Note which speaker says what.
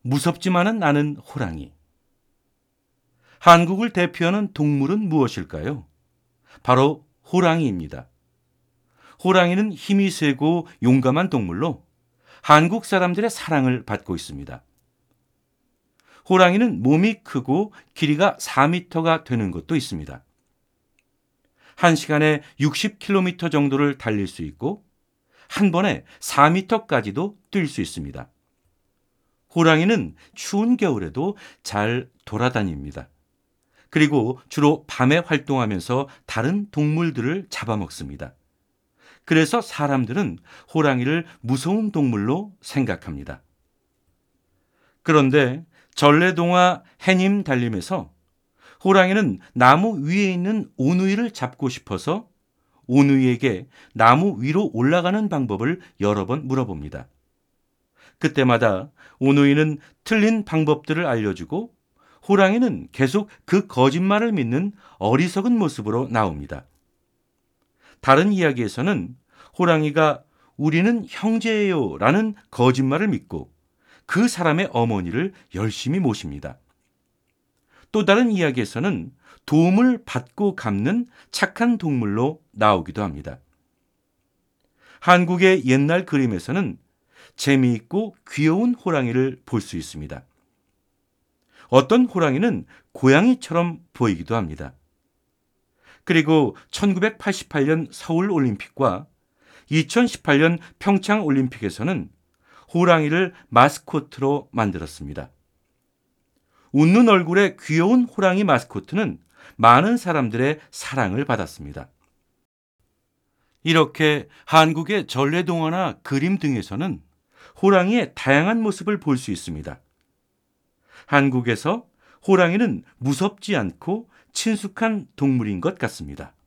Speaker 1: 무섭지만은 않은 호랑이. 한국을 대표하는 동물은 무엇일까요? 바로 호랑이입니다. 호랑이는 힘이 세고 용감한 동물로 한국 사람들의 사랑을 받고 있습니다. 호랑이는 몸이 크고 길이가 4m가 되는 것도 있습니다. 1시간에 60km 정도를 달릴 수 있고 한 번에 4m까지도 뛸 수 있습니다. 호랑이는 추운 겨울에도 잘 돌아다닙니다. 그리고 주로 밤에 활동하면서 다른 동물들을 잡아먹습니다. 그래서 사람들은 호랑이를 무서운 동물로 생각합니다. 그런데 전래동화 해님 달림에서 호랑이는 나무 위에 있는 오누이를 잡고 싶어서 오누이에게 나무 위로 올라가는 방법을 여러 번 물어봅니다. 그때마다 오누이는 틀린 방법들을 알려주고 호랑이는 계속 그 거짓말을 믿는 어리석은 모습으로 나옵니다. 다른 이야기에서는 호랑이가 우리는 형제예요 라는 거짓말을 믿고 그 사람의 어머니를 열심히 모십니다. 또 다른 이야기에서는 도움을 받고 갚는 착한 동물로 나오기도 합니다. 한국의 옛날 그림에서는 재미있고 귀여운 호랑이를 볼 수 있습니다. 어떤 호랑이는 고양이처럼 보이기도 합니다. 그리고 1988년 서울올림픽과 2018년 평창올림픽에서는 호랑이를 마스코트로 만들었습니다. 웃는 얼굴의 귀여운 호랑이 마스코트는 많은 사람들의 사랑을 받았습니다. 이렇게 한국의 전래동화나 그림 등에서는 호랑이의 다양한 모습을 볼 수 있습니다. 한국에서 호랑이는 무섭지 않고 친숙한 동물인 것 같습니다.